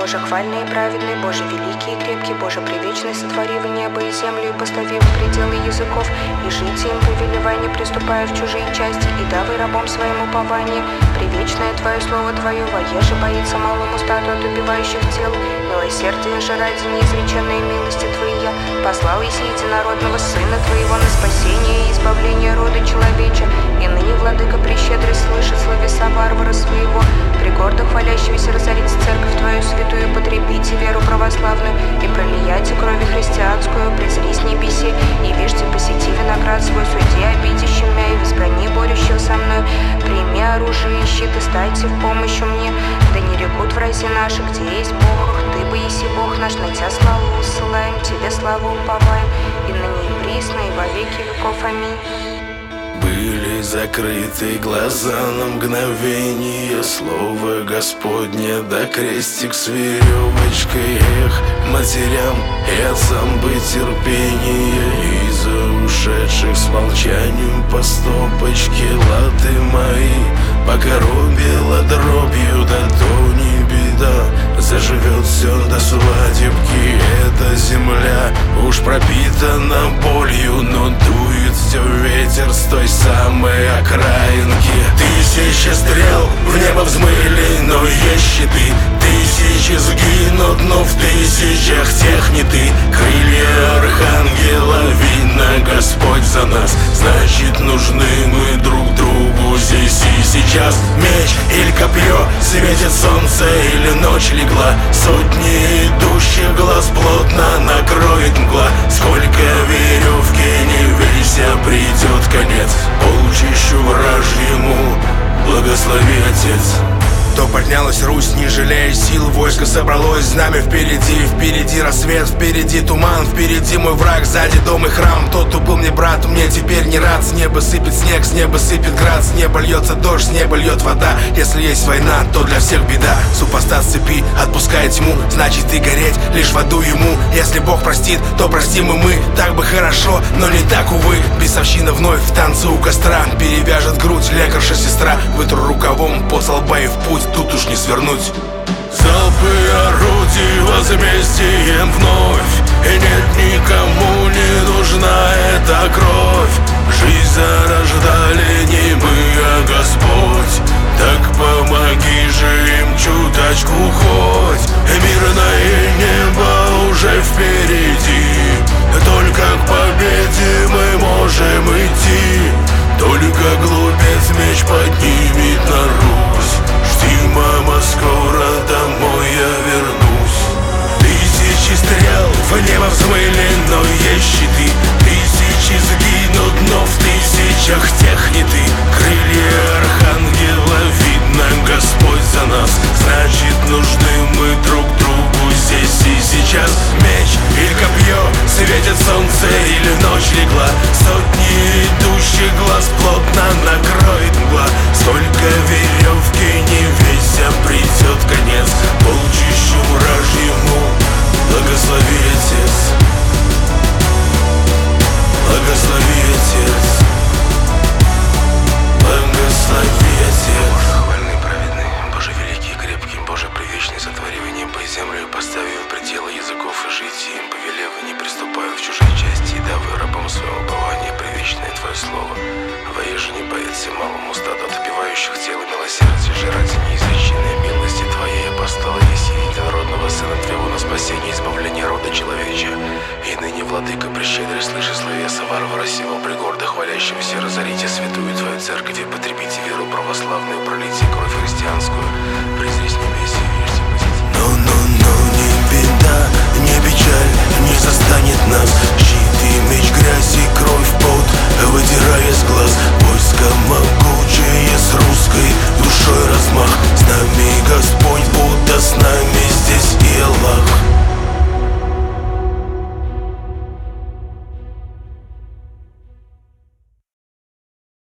Боже хвальный и праведный, Боже великий и крепкий, Боже привечный, сотворив небо и землю и поставив пределы языков, и жить им повелевай, не приступая в чужие части, и давай рабом своим упование. Привечное Твое слово Твое, воеже боится малому стаду от убивающих тел. Милосердие же ради неизреченной милости Твоей послал Иси единородного Сына Твоего на спасение и избавление рода человеча. И ныне, Владыка, прещедрый, слышит словеса варвара своего, при гордо хвалящегося разорить церковь Твою святую, потребите веру православную и пролияйте крови христианскую, презри с небеси, и вижте, посети виноград свой, суди обидящим мя и возбрани борющего со мной. Прими оружие и щит, и стайте в помощь мне, да не рекут врази наши, где есть Бог, Ты бы еси Бог наш, на Тя славу усылаем, Тебе славу уповаем, и ныне и присно, и во веки веков. Аминь. Были закрыты глаза на мгновение, слово Господне, да крестик с веревочкой. Эх, матерям и отцам бы терпение, и за ушедших с молчанием по стопочке. Латы мои покоробило дробью, да то не беда, заживет все до свадебки. Эта земля уж пропитана болью, но дует все ветер с той самой окраинки. Тысячи стрел в небо взмыли, но есть щиты. Тысячи сгинут, но в тысячах тех не ты. Крылья архангела, видно, Господь за нас. Значит, нужны мы друг другу здесь и сейчас. Меч или копье, светит солнце или ночь легла. Сотни идущих глаз плотно накроет мгла. Сколько веревки не вейся, придет конец полчищу вражьему, благослови, Отец. То поднялась Русь, не жалея сил, войско собралось, знамя впереди. Впереди рассвет, впереди туман, впереди мой враг, сзади дом и храм. Тот, кто был мне брат, мне теперь не рад. С неба сыпет снег, с неба сыпет град, с неба льется дождь, с неба льет вода. Если есть война, то для всех беда. Супостат с цепи отпускает тьму, значит и гореть лишь в аду ему. Если Бог простит, то простим и мы. Так бы хорошо, но не так, увы. Бесовщина вновь в танце у костра, перевяжет грудь лекарша сестра. Вытру рукавом пот со лба и в путь, тут уж не свернуть. Залпы орудий возмездием вновь, и нет, никому не нужна эта кровь. Жизнь зарождали не мы, а Господь. Так помоги же им чуточку хоть. Мирное небо уже впереди, только к победе мы можем идти. Только глупец меч поднимет на Русь. Жди, мама, скоро домой я вернусь. Тысячи стрел в небо взмыли, но есть щиты. Тысячи сгинут, но в тысячах тех не ты. Крылья архангела, видно, Господь за нас. Значит, нужны мы друг другу здесь и сейчас. Меч или копье, светит солнце или ночь легла. Сотни идущих глаз плотно накроет мгла. Сколько веревки не вейся, придет конец полчищу вражьему, благослови, Отец. Благослови, Отец. Благослови, Отец. Боже хвальный, праведный, Боже великий и крепкий, Боже привечный, сотворив небо и землю и поставив пределы языков, и жить им повелев, и не приступая в чужие части, и давай рабам своего упования, привечное Твое слово. Воеже не боится малому стаду от убивающих тел, и милосердие же ради неизреченной милости Твоей апостола Иси единородного Сына Твоего на спасение и избавление рода человеча. И ныне, Владыка, прещедрый, слыши словеса варвара сего, при гордо хвалящемся, разорите святую Твою церковь и потребите веру православную, пролейте кровь христианскую, презри